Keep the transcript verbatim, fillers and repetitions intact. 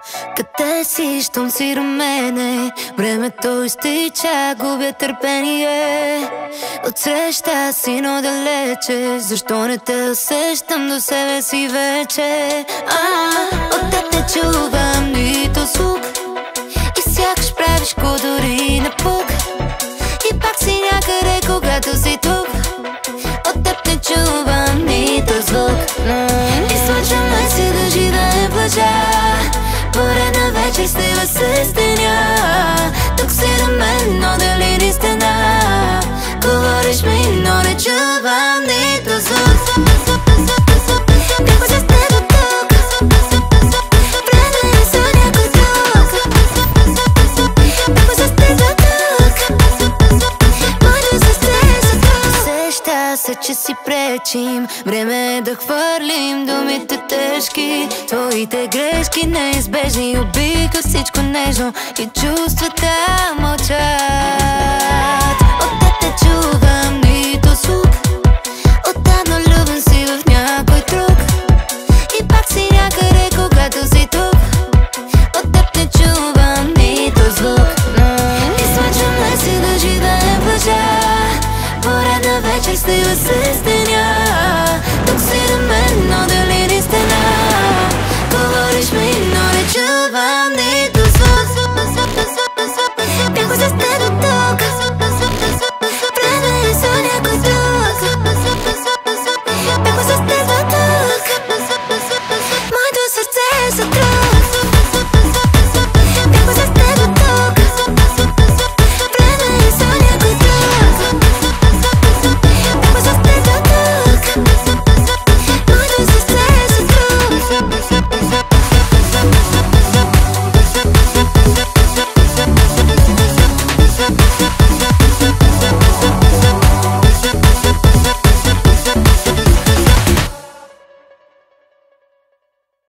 Къде си, щом си до мене? Времето изтича, губя търпение. Отсреща си, но далече. Защо не те усещам до себе си вече? А, от теб не чувам нито звук и сякаш правиш ко дори на пук. И пак си някъде, когато си тук. От теб не чувам нито звук. Излъчваме си да живеем в лъжа. Поредна вечер стива се стеня. Тук си до мен, но дали ни стена? Говориш ми, но не чувам нито звук. Какво се стега тук? Време ли за някой друг? Какво се стега тук? Моето сърце за друг. Сеща се, че си пречим. Време е да хвърлим думите тежки. Твоите грешки неизбежни. Обика всичко нежно и чувствата мълчат.